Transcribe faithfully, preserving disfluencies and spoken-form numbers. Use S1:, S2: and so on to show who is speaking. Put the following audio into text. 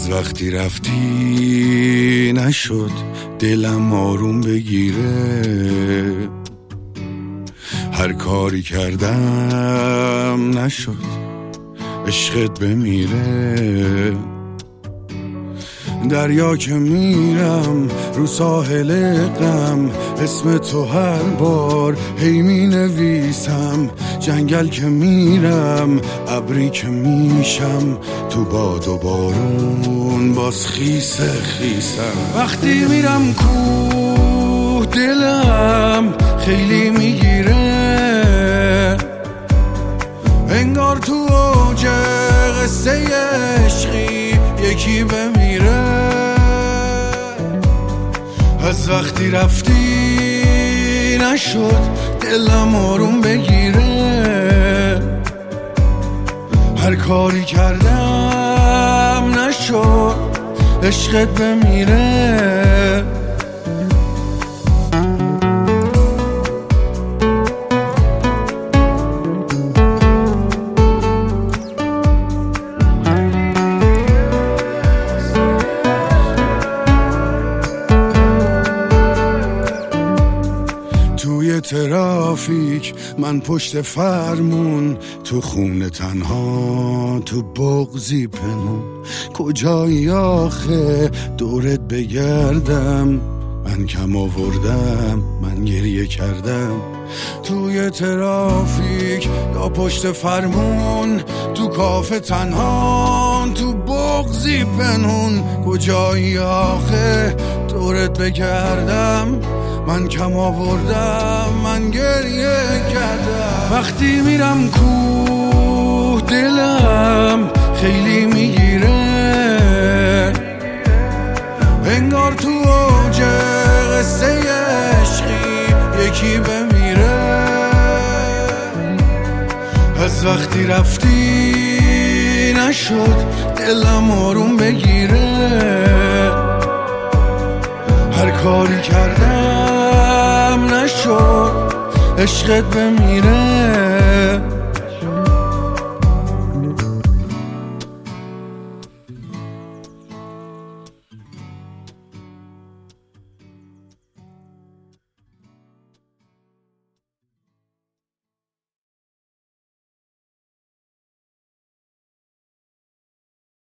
S1: از وقتی رفتی نشد دلم آروم بگیره، هر کاری کردم نشد عشقت بمیره. دریا که میرم رو ساحل غم، اسم تو هر بار هی می نویسم. جنگل که میرم ابری که میشم، تو باد و بارون باز خیسه خیسم. وقتی میرم کوه دلم خیلی میگیره، انگار تو اوج قصه عشقی یکی بمیره. از وقتی رفتی نشد دلم آروم بگیره، هر کاری کردم نشد عشقت بمیره. توی ترافیک من پشت فرمون، تو خونه تنها تو بغضی پنون. کجایی آخه دورت بگردم، من کم آوردم من گریه کردم. توی ترافیک یا پشت فرمون، تو کافه تنها تو بغضی پنهون. کجایی آخه دورت بگردم، من کم آوردم من گریه کردم. وقتی میرم کوه دلم خیلی میگیره، انگار تو اوج قصه عشقی یکی بمیره. از وقتی رفتی نشد دلم آروم بگیره، هر کاری کردم نشد عشقت بمیره.